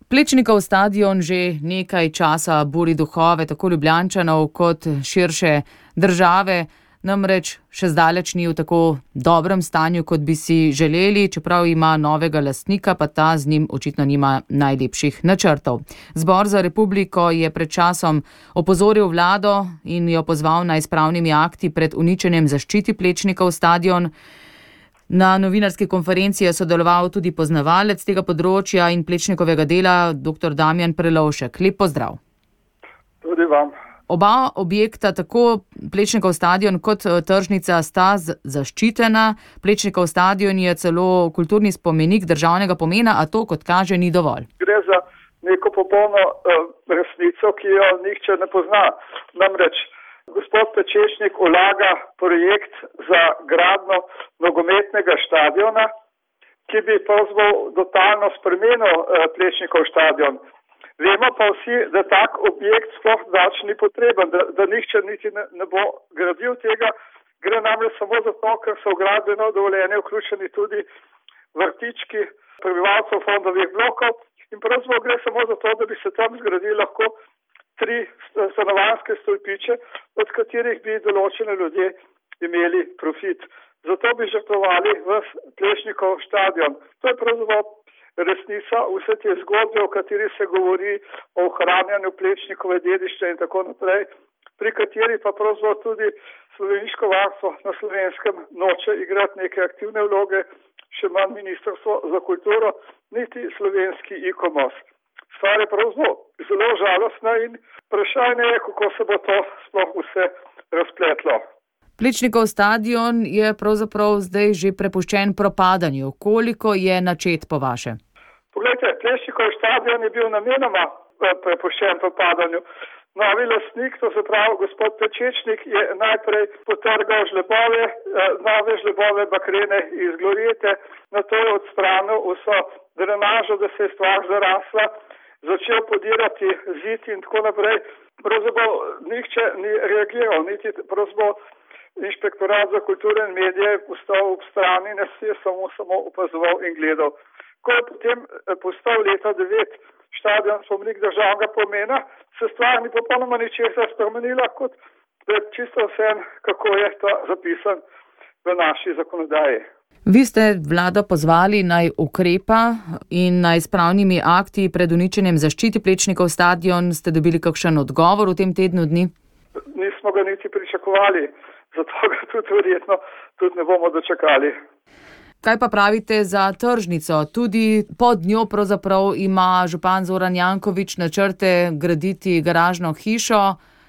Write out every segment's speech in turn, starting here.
Plečnikov stadion že nekaj časa buri duhove tako Ljubljančanov kot širše države, namreč še zdaleč ni v tako dobrem stanju, kot bi si želeli, čeprav ima novega lastnika, pa ta z njim očitno nima najlepših načrtov. Zbor za republiko je pred časom opozoril vlado in jo pozval naj s pravnimi akti pred uničenjem zaščiti Plečnikov stadion. Na novinarski konferenci je sodeloval tudi poznavalec tega področja in Plečnikovega dela, dr. Damjan Prelovšek. Lep pozdrav. Tudi vam. Oba objekta, tako Plečnikov stadion kot tržnica, sta zaščitena. Plečnikov stadion je celo kulturni spomenik državnega pomena, a to, kot kaže, ni dovolj. Gre za neko popolno resnico, ki jo nihče ne pozna. Namreč gospod Pečečnik vlaga projekt za gradnjo nogometnega stadiona, ki bi pravzaprav totalno spremenil Plečnikov stadion. Vemo pa vsi, da tak objekt sploh dač ni potreben, da nihče niti ne bo gradil tega. Gre namreč samo zato, ker so v gradbeno dovoljenje vključeni tudi vrtički prebivalcev fondovih blokov in pravzaprav gre samo zato, da bi se tam zgradili lahko 3 stanovanjske stolpiče, od katerih bi določeni ljudje imeli profit. Zato bi žrtvovali v Plečnikov stadion. To je pravzaprav resnica, vse te zgodbe, o kateri se govori o ohranjanju Plečnikove dediščine in tako naprej, pri kateri pa pravzaprav tudi sloveniško varstvo na Slovenskem noče igrati neke aktivne vloge, še manj Ministrstvo za kulturo, niti slovenski IKOMOS. Stvar je pravzaprav zelo žalostna in vprašanje je, kako se bo to sploh vse razpletlo. Plečnikov stadion je pravzaprav zdaj že prepuščen propadanju. Koliko je načet po vaše? Poglejte, Plečnikov stadion je bil namenoma prepuščen propadanju. Novi lastnik, to se pravi gospod Pečečnik, je najprej potrgal žlebove, nove žlebove bakrene iz Gloriete, nato je odstranil vso drenažo, da se je stvar zarasla, začel podirati zid in tako naprej. Pravzaprav nihče ni reagiral, niti pravzaprav Inšpektorat za kulturo in medije je postal ob strani, ne se je samo opazoval in gledal. Ko je potem postal leta 9 stadion spomenik državnega pomena, se stvar ni popolnoma ničesar spremenila, kot da je čisto vseeno, kako je to zapisan v naši zakonodaji. Vi ste vlado pozvali naj ukrepa in naj s pravnimi akti pred uničenjem zaščiti Plečnikov stadion. Ste dobili kakšen odgovor v tem tednu dni? Nismo ga niti pričakovali, zato ga tudi verjetno tudi ne bomo dočakali. Kaj pa pravite za tržnico? Tudi pod njo pravzaprav ima župan Zoran Janković načrte graditi garažno hišo.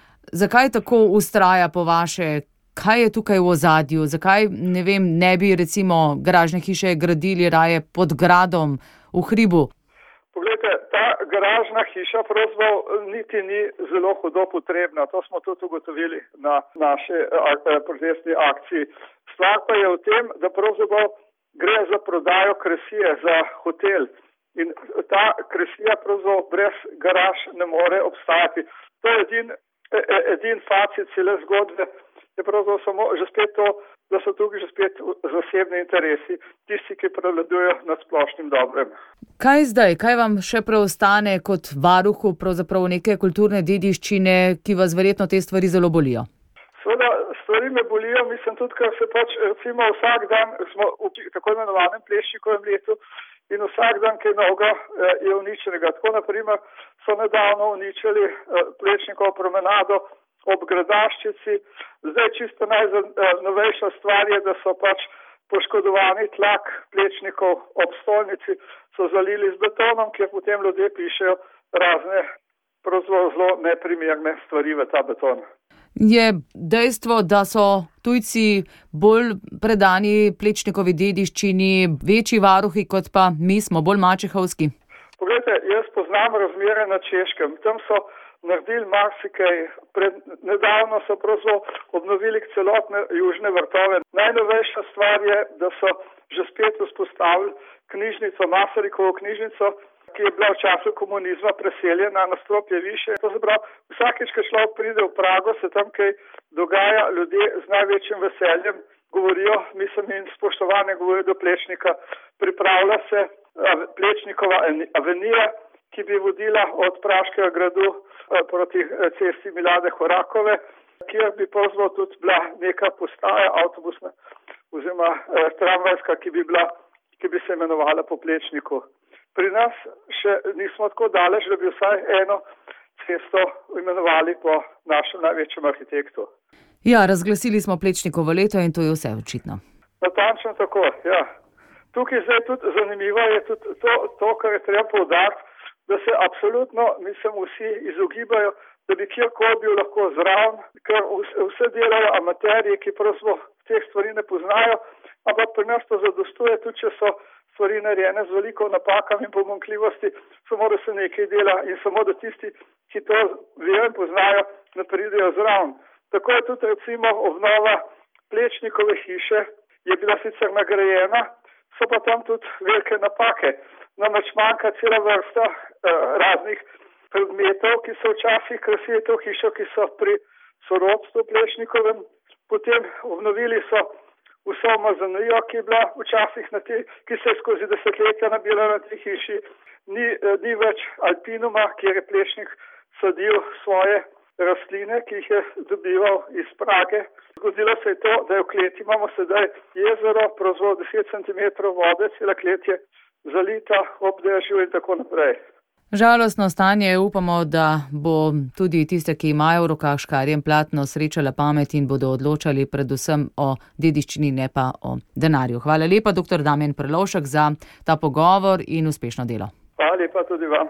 Zakaj tako vztraja po vaše? Kaj je tukaj v ozadju? Zakaj, ne bi recimo garažne hiše gradili raje pod gradom v hribu? Poglejte, ta garažna hiša pravzaprav niti ni zelo hudo potrebna. To smo tudi ugotovili na naši protestni akciji. Stvar pa je v tem, da pravzaprav gre za prodajo kresije za hotel. In ta kresija pravzaprav brez garaž ne more obstajati. To je edin facit cele zgodbe. Je pravzaprav samo že spet to, da so tukaj že spet zasebni interesi, tisti, ki prevladujejo nad splošnim dobrem. Kaj zdaj? Kaj vam še preostane kot varuhu pravzaprav neke kulturne dediščine, ki vas verjetno te stvari zelo bolijo? Seveda, stvari me bolijo, mislim tudi, ker se recimo vsak dan smo v tako imenovanem Plečnikovem letu in vsak dan, kaj novega je uničenega. Tako naprimer so nedavno uničili Plečnikovo promenado ob Gradaščici. Zdaj čisto najnovejša stvar je, da so poškodovani tlak Plečnikov ob stolnici so zalili z betonom, kjer potem ljudje pišejo razne zelo neprimerne stvari v ta beton. Je dejstvo, da so tujci bolj predani Plečnikovi dediščini, večji varuhi, kot pa mi smo, bolj mačehovski? Poglejte, jaz poznam razmere na Češkem. Tam so naredili marsikaj. Nedavno so pravzaprav obnovili celotne južne vrtove. Najnovejša stvar je, da so že spet vzpostavili knjižnico, Masarikovo knjižnico, ki je bila v času komunizma preseljena na stopnje više. To se pravi, vsakič, ko človek pride v Prago, se tam kaj dogaja, ljudje z največjim veseljem govorijo, mislim in spoštovane govorijo do Plečnika. Pripravlja se Plečnikova avenija, ki ki bi vodila od Praškega gradu proti cesti Milade Horakove, kjer bi pravzaprav tudi bila neka postaja avtobusna oziroma tramvajska, ki bi se imenovala po Plečniku. Pri nas še nismo tako daleč, da bi vsaj eno cesto imenovali po našem največjem arhitektu. Ja, razglasili smo Plečnikovo leto in to je vse očitno. Natančno tako, ja. Tukaj zdaj tudi zanimivo je tudi to, kar je treba poudariti, da se absolutno, mislim, vsi izogibajo, da bi kjerkoli bil lahko zraven, ker vse delajo amaterji, ki pravzaprav teh stvari ne poznajo, ampak pri nas to zadostuje, tudi če so stvari narejene z veliko napakami in pomanjkljivosti, samo da se nekaj dela in samo da tisti, ki to vejo in poznajo, ne pridejo zraven. Tako je tudi recimo obnova Plečnikove hiše je bila sicer nagrajena, so pa tam tudi velike napake. Namreč manjka cela vrsta raznih predmetov, ki so včasih krasili to hišo, ki so pri sorodstvu Plečnikovem. Potem obnovili so vso mazanijo, ki je bila včasih ki se je skozi desetletja nabila na tej hiši. Ni več alpinuma, kjer je Plečnik sadil svoje rastline, ki jih je dobival iz Prage. Zgodilo se je to, da je v kleti imamo sedaj jezero, pravzaprav 10 cm vode, cela klet je zalita ob dežju in tako naprej. Žalostno stanje, upamo, da bo tudi tiste, ki imajo v rokah škarje in platno, srečala pamet in bodo odločali predvsem o dediščini, ne pa o denarju. Hvala lepa, dr. Damjan Prelovšek, za ta pogovor in uspešno delo. Hvala lepa tudi vam.